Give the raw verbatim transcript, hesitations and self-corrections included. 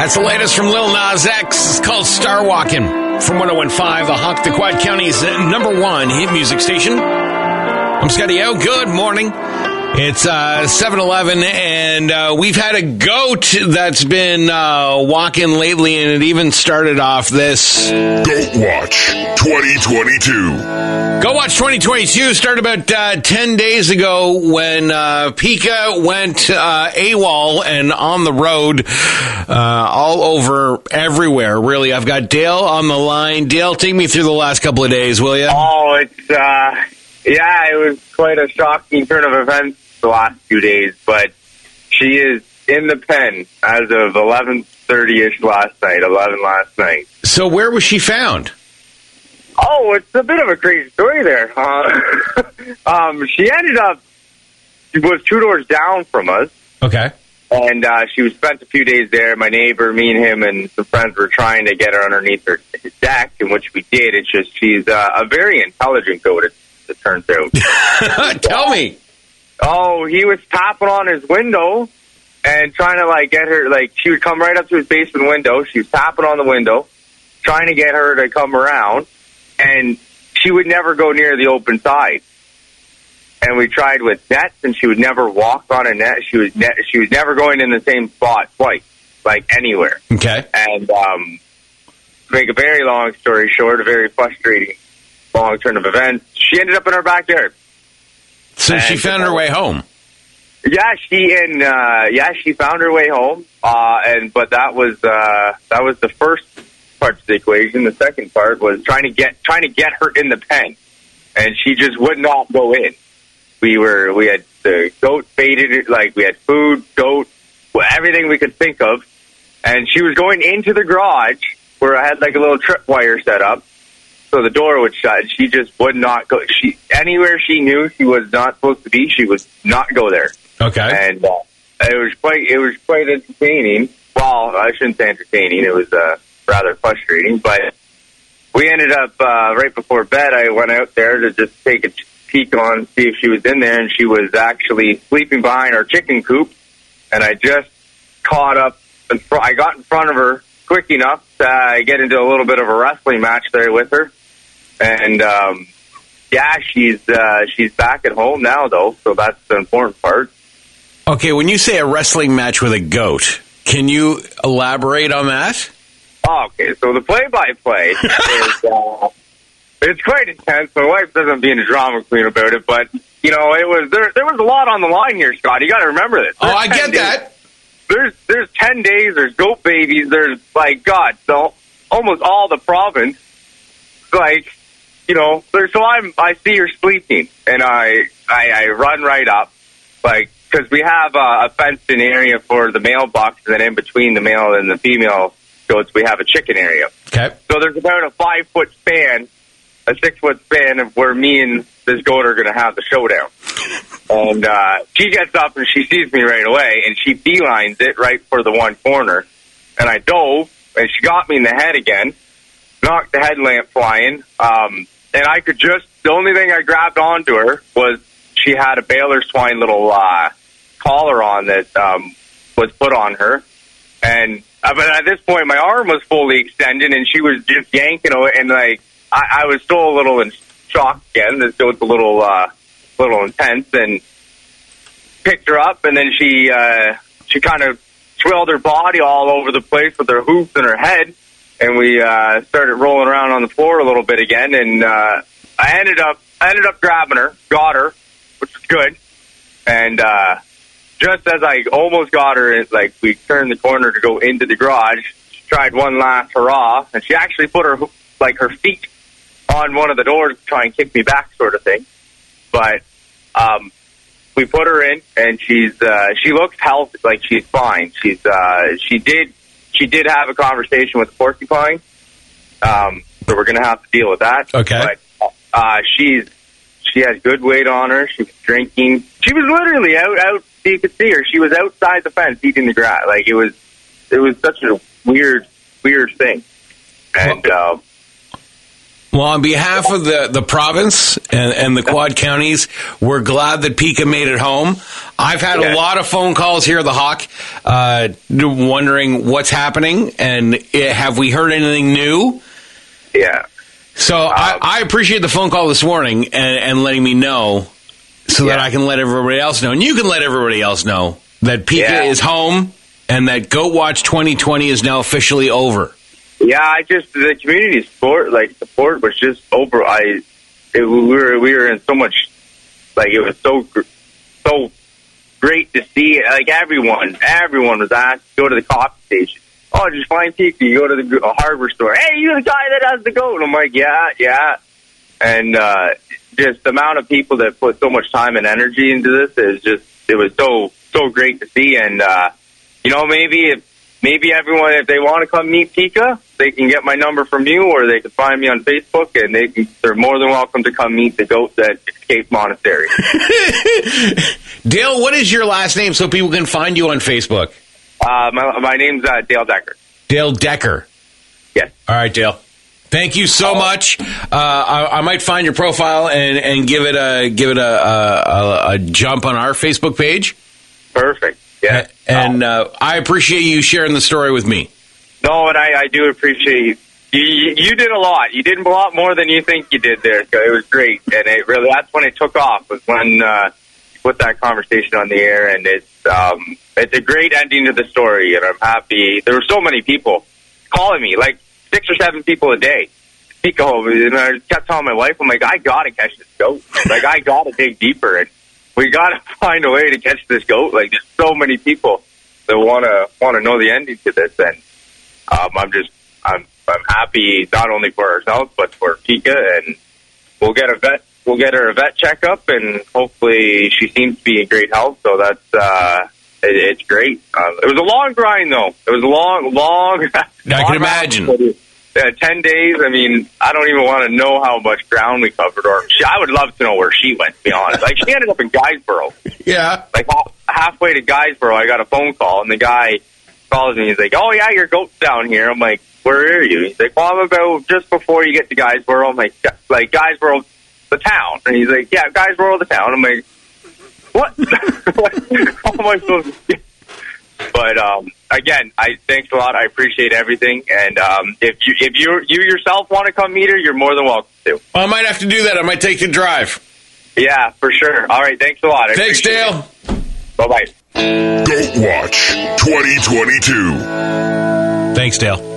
That's the latest from Lil Nas X. It's called Star Walking from one oh one point five, the Hawk, the Quad County's number one hit music station. I'm Scotty O. Good morning. It's uh, seven eleven, and uh, we've had a goat that's been uh, walking lately, and it even started off this. Goat Watch twenty twenty-two. Goat Watch twenty twenty-two started about uh, ten days ago when uh, Pika went uh, AWOL and on the road uh, all over everywhere, really. I've got Dale on the line. Dale, take me through the last couple of days, will you? Oh, it's, uh, yeah, it was quite a shocking turn of events the last few days, but she is in the pen as of eleven thirty-ish last night, eleven last night. So where was she found? Oh, it's a bit of a crazy story there. Uh, um, she ended up, she was two doors down from us. Okay. And uh, she was spent a few days there. My neighbor, me and him and some friends were trying to get her underneath her deck, in which we did. It's just she's uh, a very intelligent goat, it, it turns out. Tell me. Oh, he was tapping on his window and trying to, like, get her, like, she would come right up to his basement window. She was tapping on the window, trying to get her to come around, and she would never go near the open side. And we tried with nets, and she would never walk on a net. She was ne- she was never going in the same spot twice, like, anywhere. Okay. And um, to make a very long story short, a very frustrating long turn of events, she ended up in our backyard. So she found her way home. Yeah, she and uh, yeah, she found her way home. Uh, and but that was uh, that was the first part of the equation. The second part was trying to get trying to get her in the pen, and she just would not go in. We were we had the goat baited, like we had food, goat, everything we could think of, and she was going into the garage where I had like a little tripwire set up. So the door would shut, and she just would not go. She anywhere she knew she was not supposed to be, she would not go there. Okay, and uh, it was quite it was quite entertaining. Well, I shouldn't say entertaining; it was uh, rather frustrating. But we ended up uh, right before bed. I went out there to just take a peek on, see if she was in there, and she was actually sleeping behind our chicken coop. And I just caught up. In fr- I got in front of her quick enough to uh, get into a little bit of a wrestling match there with her. And, um, yeah, she's uh, she's back at home now, though, so that's the important part. Okay, when you say a wrestling match with a goat, can you elaborate on that? Oh, okay, so the play-by-play is, uh, it's quite intense. My wife doesn't being a drama queen about it, but, you know, it was there There was a lot on the line here, Scott. You got to remember this. There's oh, I get days. that. There's, there's ten days, there's goat babies, there's, like, God, so almost all the province, like... You know, so I'm, I see her sleeping, and I, I, I run right up, like, because we have a, a fenced-in area for the male bucks, and then in between the male and the female goats, we have a chicken area. Okay. So there's about a five-foot span, a six-foot span of where me and this goat are going to have the showdown. And uh, she gets up, and she sees me right away, and she beelines it right for the one corner. And I dove, and she got me in the head again, knocked the headlamp flying, um... And I could just, the only thing I grabbed onto her was she had a Baylor swine little uh, collar on that um, was put on her. And uh, but at this point, my arm was fully extended, and she was just yanking away. And, like, I, I was still a little in shock again. This was a little, uh, little intense. And picked her up, and then she, uh, she kind of swelled her body all over the place with her hooves and her head. And we uh, started rolling around on the floor a little bit again, and uh, I ended up I ended up grabbing her, got her, which was good. And uh, just as I almost got her, it, like we turned the corner to go into the garage, she tried one last hurrah, and she actually put her like her feet on one of the doors to try and kick me back, sort of thing. But um, we put her in, and she's uh, she looks healthy, like she's fine. She's uh, she did. She did have a conversation with the porcupine, um, so we're going to have to deal with that. Okay. But uh, she's she has good weight on her. She was drinking. She was literally out, out. So you could see her. She was outside the fence eating the grass. Like it was, it was such a weird, weird thing. And uh, Well, on behalf of the, the province and, and the Quad Counties, we're glad that Pika made it home. I've had yeah. a lot of phone calls here at the Hawk, uh, wondering what's happening and uh, have we heard anything new? Yeah. So um, I, I appreciate the phone call this morning and, and letting me know so yeah. that I can let everybody else know. And you can let everybody else know that Pika yeah. is home and that Goat Watch twenty twenty is now officially over. Yeah, I just, the community support, like, support was just over. I, it, we were, we were in so much, like, it was so, so great to see, like, everyone, everyone was asked to go to the coffee station. Oh, just find Pika. You go to the uh, hardware store. Hey, you're the guy that has the goat. And I'm like, yeah, yeah. And uh, just the amount of people that put so much time and energy into this is just, it was so, so great to see. And, uh, you know, maybe if, maybe everyone, if they want to come meet Pika, they can get my number from you, or they can find me on Facebook, and they can, they're more than welcome to come meet the goats at Escape Monastery. Dale, what is your last name so people can find you on Facebook? Uh, my, my name's uh, Dale Decker. Dale Decker. Yes. All right, Dale. Thank you so oh. much. Uh, I, I might find your profile and, and give it a give it a, a, a jump on our Facebook page. Perfect. Yeah. And uh, I appreciate you sharing the story with me. No, and I, I do appreciate you. you. You did a lot. You did a lot more than you think you did there. So it was great, and it really that's when it took off. Was when uh, you put that conversation on the air, and it's um, it's a great ending to the story, and I'm happy. There were so many people calling me, like six or seven people a day. Pico, and I kept telling my wife, I'm like, I gotta catch this goat. Like I gotta dig deeper, and we gotta find a way to catch this goat. Like there's so many people that wanna wanna know the ending to this, and um, I'm just I'm I'm happy not only for ourselves but for Pika, and we'll get a vet we'll get her a vet checkup, and hopefully she seems to be in great health. So that's uh, it, it's great. Uh, it was a long grind though. It was a long long. I long can imagine. Uh, ten days, I mean, I don't even want to know how much ground we covered. Or she, I would love to know where she went, to be honest. Like, she ended up in Guysborough. Yeah. Like, halfway to Guysborough, I got a phone call, and the guy calls me. He's like, oh, yeah, your goat's down here. I'm like, where are you? He's like, well, I'm about just before you get to Guysborough. I'm like, like Guysborough, the town. And he's like, yeah, Guysborough, the town. I'm like, what? How am I supposed to... But um, again, I thanks a lot. I appreciate everything. And um, if you if you you yourself want to come meet her, you're more than welcome to. Well, I might have to do that. I might take the drive. Yeah, for sure. All right, thanks a lot. I thanks, Dale. Bye bye. Goat Watch twenty twenty-two. Thanks, Dale.